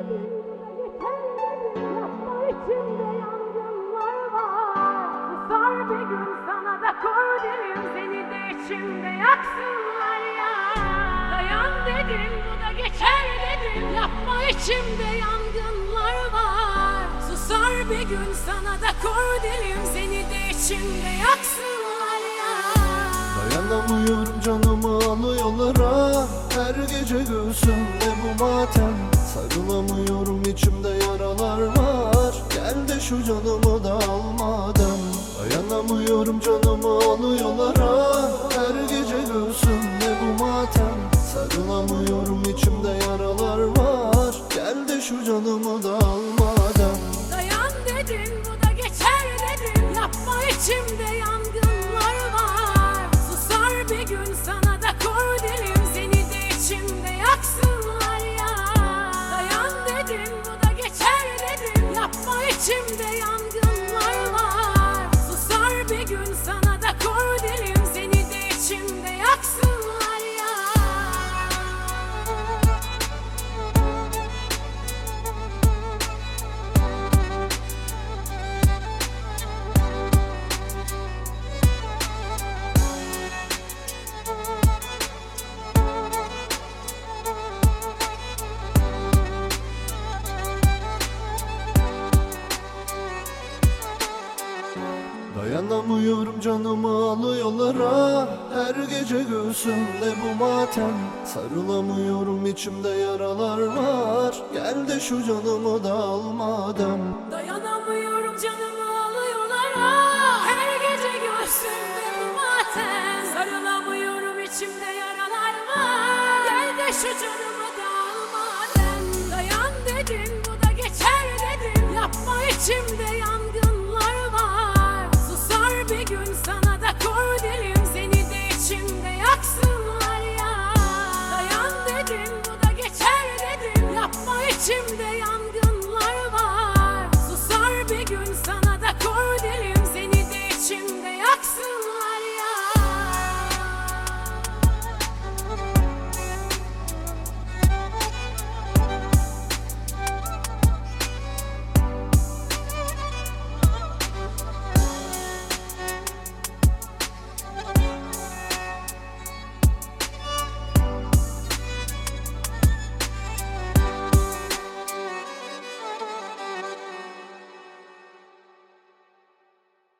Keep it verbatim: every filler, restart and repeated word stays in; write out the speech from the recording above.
İçimde yangınlar var. Susar bir gün sana da kor derim, seni de içimde yaksınlar ya. Dayan dedim, bu da geçer dedim. Yapma, içimde yangınlar var. Susar bir gün sana da kor derim, seni de içimde yaksınlar ya. Dayanamıyorum, canımı alıyorlar ah. Her gece göğsümde bu matem. Sarılamıyorum, içimde yaralar var. Gel de şu canımı da almadan. Dayanamıyorum, canımı alıyorlar ah. Her gece göğsümde bu matem. Sarılamıyorum, içimde yaralar var. Gel de şu canımı da almadan. Dayan dedim, bu da geçer dedim. Yapma, içimde yangınlar var. Susar bir gün sana da kor derim, seni de içimde yaksınlar ya. Dayan dedim, bu da geçer dedim. Yapma, içimde yangınlar var. Susar bir gün sana da kor derim, seni de içimde yaksınlar ya. Dayanamıyorum, canımı alıyorlar ah. Her gece göğsümde bu matem. Sarılamıyorum, içimde yaralar var. Gel de şu canımı da almadan. Dayanamıyorum, canımı alıyorlar ah. Her gece göğsümde bu matem. Sarılamıyorum, içimde yaralar var. Gel de şu canımı